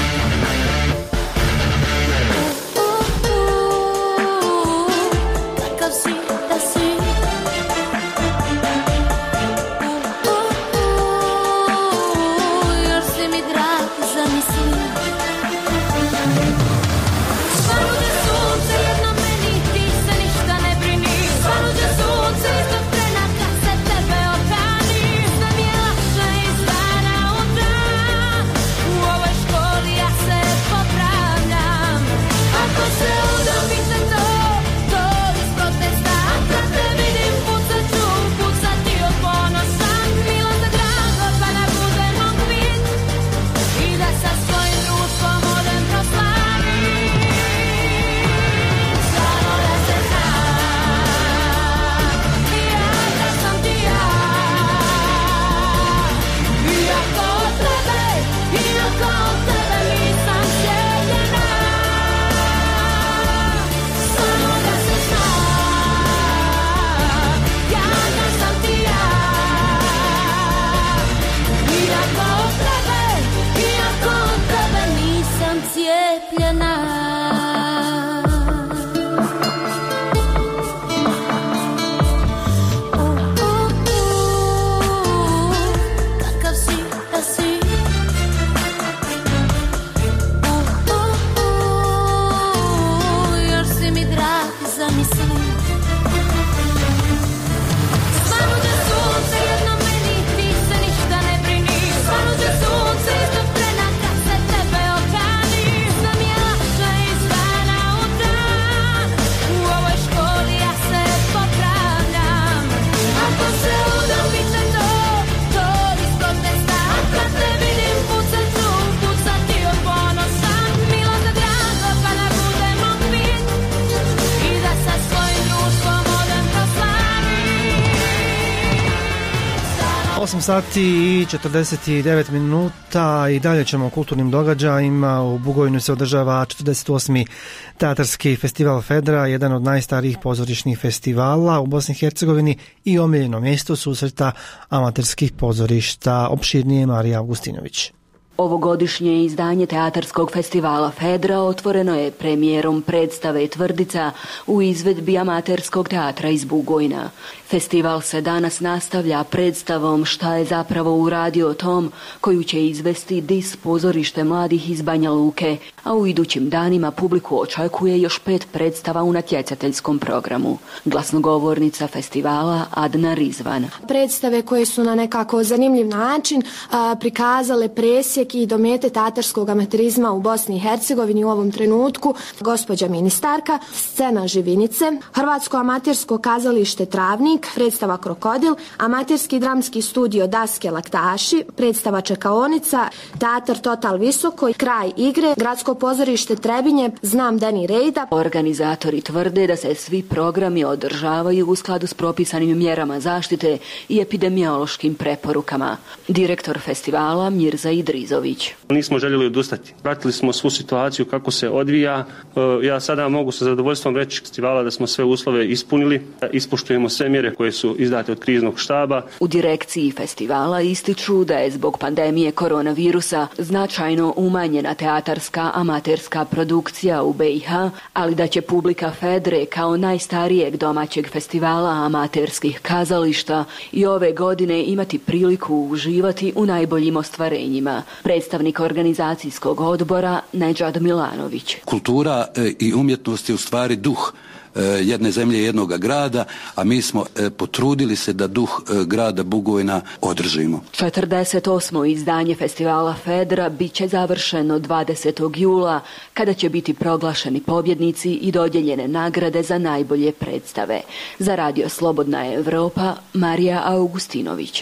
osam sati i četrdeset devet minuta i dalje ćemo o kulturnim događajima. U Bugojnu se održava četrdeset osmi teatarski festival Fedra, jedan od najstarijih pozorišnih festivala u Bosni i Hercegovini i omiljeno mjesto susreta amaterskih pozorišta. Opširnije Marija Augustinović. Ovogodišnje izdanje teatarskog festivala Fedra otvoreno je premijerom predstave Tvrdica u izvedbi amaterskog teatra iz Bugojna. Festival se danas nastavlja predstavom Šta je zapravo uradio Tom, koju će izvesti Dis pozorište mladih iz Banja Luke, a u idućim danima publiku očekuje još pet predstava u natjecateljskom programu. Glasnogovornica festivala Adna Rizvan. Predstave koje su na nekako zanimljiv način a, prikazale presjek i domete teatarskog amaterizma u Bosni i Hercegovini u ovom trenutku. Gospođa ministarka, scena Živinice, Hrvatsko amatersko kazalište Travnik, predstava Krokodil, amaterski dramski studio Daske Laktaši, predstava Čekaonica, teatar Total Visoko, Kraj igre, gradsko pozorište Trebinje, Znam Deni Rejda. Organizatori tvrde da se svi programi održavaju u skladu s propisanim mjerama zaštite i epidemiološkim preporukama. Direktor festivala Mirza Idrizović. Nismo željeli odustati. Pratili smo svu situaciju kako se odvija. Ja sada mogu sa zadovoljstvom reći festivala da smo sve uslove ispunili, ispoštujemo sve mjere koje su izdate od kriznog štaba. U direkciji festivala ističu da je zbog pandemije koronavirusa značajno umanjena teatarska amaterska produkcija u B i H, ali da će publika Fedre kao najstarijeg domaćeg festivala amaterskih kazališta i ove godine imati priliku uživati u najboljim ostvarenjima. Predstavnik organizacijskog odbora Nedžad Milanović. Kultura i umjetnost je u stvari duh jedne zemlje, jednog grada, a mi smo potrudili se da duh grada Bugojna održimo. četrdeset osmo izdanje festivala Fedra bit će završeno dvadesetog jula, kada će biti proglašeni pobjednici i dodijeljene nagrade za najbolje predstave. Za Radio Slobodna Evropa, Marija Augustinović.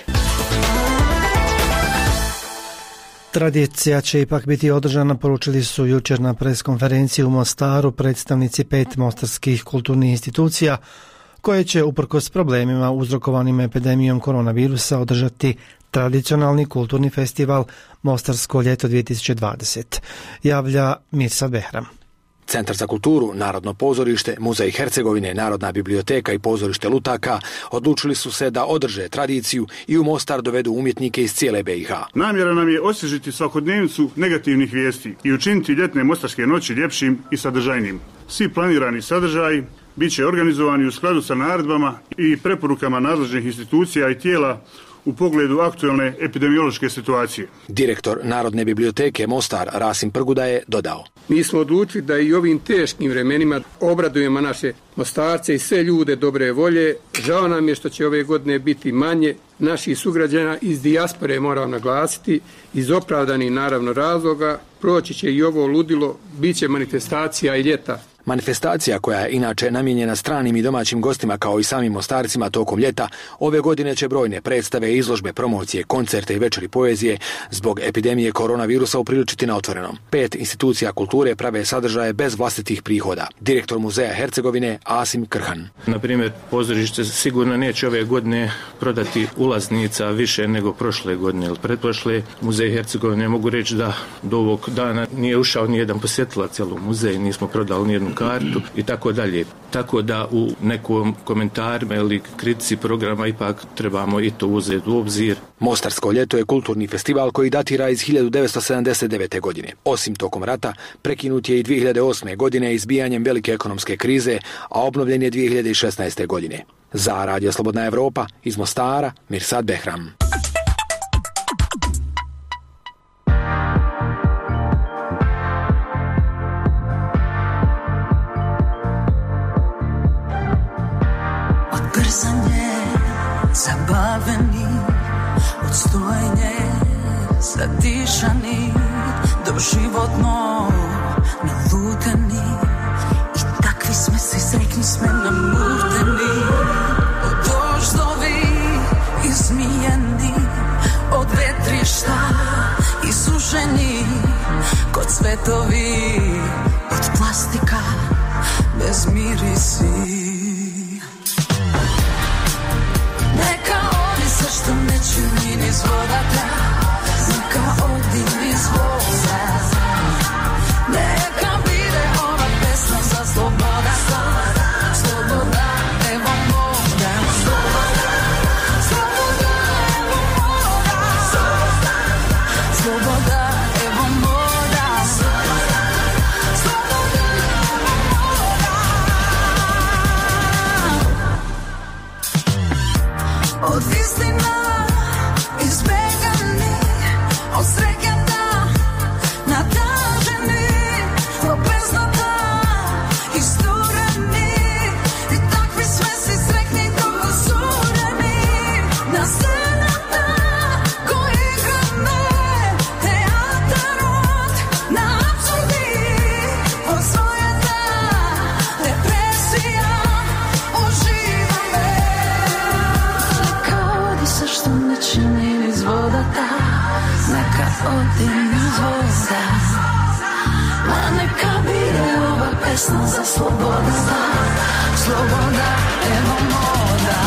Tradicija će ipak biti održana, poručili su jučer na preskonferenciji u Mostaru predstavnici pet mostarskih kulturnih institucija, koje će uprkos problemima uzrokovanim epidemijom koronavirusa održati tradicionalni kulturni festival Mostarsko ljeto dvije tisuće dvadeset, javlja Mirsad Behram. Centar za kulturu, Narodno pozorište, Muzej Hercegovine, Narodna biblioteka i pozorište Lutaka odlučili su se da održe tradiciju i u Mostar dovedu umjetnike iz cijele B i H. Namjera nam je osvježiti svakodnevnicu negativnih vijesti i učiniti ljetne mostarske noći ljepšim i sadržajnim. Svi planirani sadržaji bit će organizovani u skladu sa naredbama i preporukama nadležnih institucija i tijela u pogledu aktualne epidemiološke situacije. Direktor Narodne biblioteke Mostar Rasim Prguda je dodao: Mi smo odlučili da i ovim teškim vremenima obradujemo naše Mostarce i sve ljude dobre volje. Žao nam je što će ove godine biti manje naših sugrađana iz dijaspore, moram naglasiti, iz opravdanih naravno razloga. Proći će i ovo ludilo, bit će manifestacija i ljeta. Manifestacija, koja je inače namijenjena stranim i domaćim gostima kao i samim Mostarcima tokom ljeta, ove godine će brojne predstave, izložbe, promocije, koncerte i večeri poezije zbog epidemije koronavirusa upriličiti na otvorenom. Pet institucija kulture prave sadržaje bez vlastitih prihoda. Direktor Muzeja Hercegovine Asim Krhan. Na primjer, pozorište sigurno neće ove godine prodati ulaznica više nego prošle godine ili pretprošle. Muzej Hercegovine, mogu reći da do ovog dana nije ušao ni jedan posjetilac u muzej, nismo prodali ni jednu kartu i tako dalje. Tako da u nekom komentarima ili kritici programa ipak trebamo i to uzeti u obzir. Mostarsko ljeto je kulturni festival koji datira iz hiljadu devetsto sedamdeset devete. godine. Osim tokom rata, prekinut je i dvije hiljade osme. godine izbijanjem velike ekonomske krize, a obnovljen je dvije hiljade šesnaeste. godine. Za Radio Slobodna Evropa iz Mostara, Mirsad Behram. Brzanje, zabaveni, odstojenje, zadišani, doživotno naluteni. I takvi sme svi, sretni sme namuteni. Od doždovi izmijeni, od vetrišta isušeni, kod cvetovi od plastika bez mirisi. Zašto neću ni niz vodata, neka odim iz voda. Neka bire ova pesma za sloboda. Sloboda, evo moda. Sloboda, sloboda, evo moda. Sloboda, evo moda. Sloboda, evo moda. Od istina izbegani, od sreketa nataženi, od beznota istureni. I takvi sve si sretni dok osureni. Na scenata ko igrane, teatar od na apsurdi. Osvojena depresija uživa me. Neka odi sa što ne čini niz vodata, neka odi niz voda. Ma neka bire ova pesma za sloboda. Sloboda, evo moda.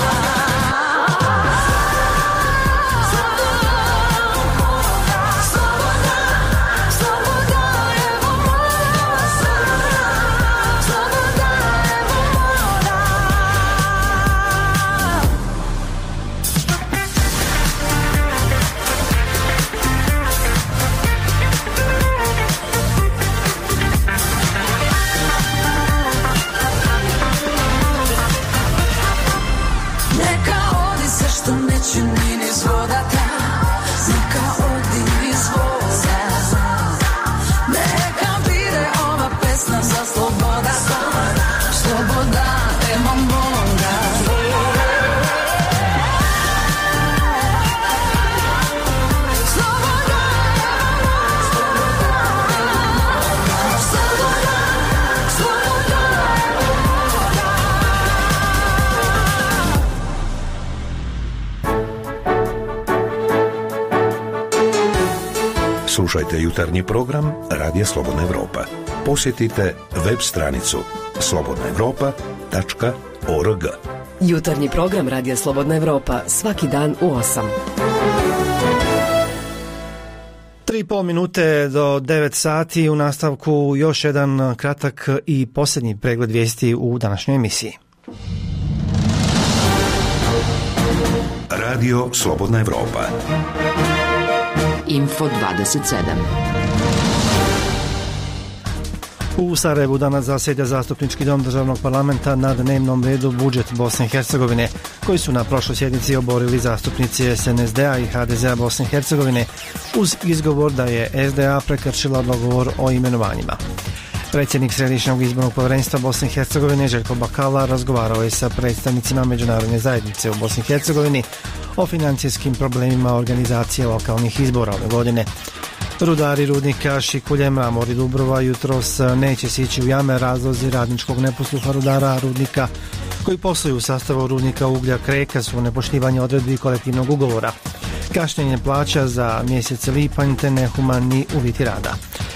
Slušajte jutarnji program Radija Slobodna Evropa. Posjetite web stranicu slobodna evropa tačka org. Jutarnji program Radija Slobodna Evropa svaki dan u osam. Tri i pol minute do devet sati, u nastavku još jedan kratak i posljednji pregled vijesti u današnjoj emisiji. Radio Slobodna Evropa. Info dvadeset sedam. U Sarajevu danas zasjeda zastupnički dom državnog parlamenta, na dnevnom redu budžet Bosne i Hercegovine, koji su na prošloj sjednici oborili zastupnici S N S D-a i H D Z-a Bosne i Hercegovine uz izgovor da je S D A prekršila dogovor o imenovanjima. Predsjednik Središnjeg izbornog povjerenstva Bosne i Hercegovine Željko Bakala razgovarao je sa predstavnicima međunarodne zajednice u Bosni i Hercegovini o financijskim problemima organizacije lokalnih izbora ove godine. Rudari rudnika Šikulje, Mramor i Dubrova jutros neće sići u jame, razlozi radničkog neposluha rudara rudnika koji posluju u sastavu rudnika uglja Kreka su nepoštivanje odredbi kolektivnog ugovora, kašnjenje plaća za mjesec lipanj te nehumani uvjeti rada.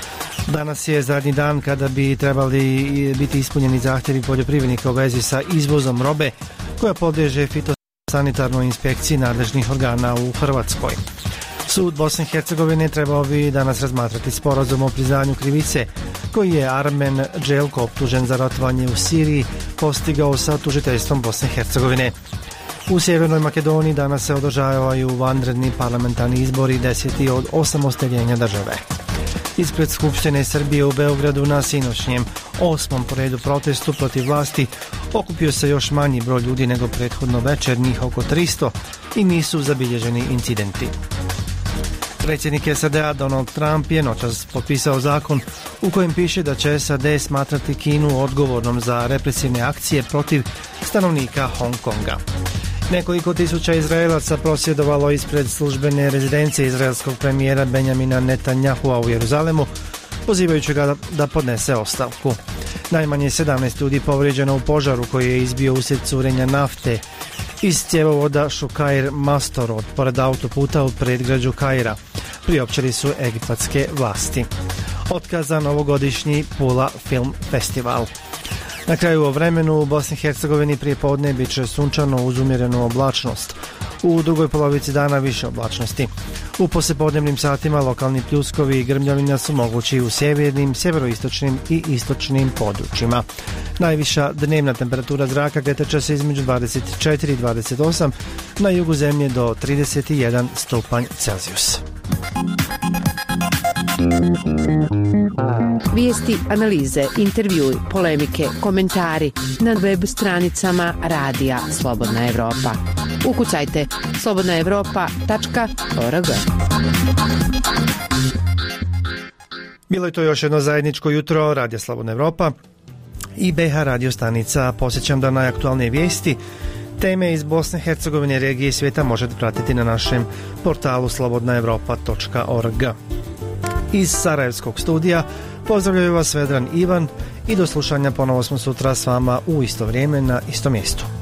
Danas je zadnji dan kada bi trebali biti ispunjeni zahtjevi poljoprivrednika u vezi sa izvozom robe koja podliježe fitosanitarnoj inspekciji nadležnih organa u Hrvatskoj. Sud Bosne i Hercegovine trebao bi danas razmatrati sporazum o priznanju krivice koji je Armen Dželko, optužen za ratovanje u Siriji, postigao sa tužiteljstvom Bosne i Hercegovine. U Sjevernoj Makedoniji danas se održavaju vanredni parlamentarni izbori, deseti od osamostaljenja države. Ispred Skupštine Srbije u Beogradu na sinoćnjem osmom po redu protestu protiv vlasti okupio se još manji broj ljudi nego prethodno večer, njih oko tristo, i nisu zabilježeni incidenti. Predsjednik S A D-a Donald Trump je noćas potpisao zakon u kojem piše da će S A D smatrati Kinu odgovornom za represivne akcije protiv stanovnika Hong Konga. Nekoliko tisuća Izraelaca prosvjedovalo ispred službene rezidencije izraelskog premijera Benjamina Netanyahua u Jeruzalemu, pozivajući ga da podnese ostavku. Najmanje sedamnaest ljudi povrijeđeno u požaru koji je izbio uslijed curenja nafte iz cjevovoda Šukair Mastorod pored autoputa u predgrađu Kaira, priopćili su egipatske vlasti. Otkazan ovogodišnji Pula Film Festival. Na kraju o vremenu u Bosni i Hercegovini prije podne bit će sunčano uz umjerenu oblačnost. U drugoj polovici dana više oblačnosti. U poslijepodnevnim satima lokalni pljuskovi i grmljavina su mogući u sjevernim, sjeveroistočnim i istočnim područjima. Najviša dnevna temperatura zraka kretat će se između dvadeset četiri i dvadeset osam, na jugu zemlje do trideset jedan stupanj Celzijus. Vijesti, analize, intervjui, polemike, komentari na web stranicama Radija Slobodna Evropa. Ukucajte slobodna evropa tačka org. Bilo je to još jedno zajedničko jutro Radija Slobodna Evropa i B H radio stanica. Posjećam da najaktualnije vijesti, teme iz Bosne i Hercegovine, regije i svijeta možete pratiti na našem portalu slobodna evropa tačka org. Iz Sarajevskog studija pozdravljaju vas Vedran Ivan i do slušanja ponovo smo sutra s vama u isto vrijeme na istom mjestu.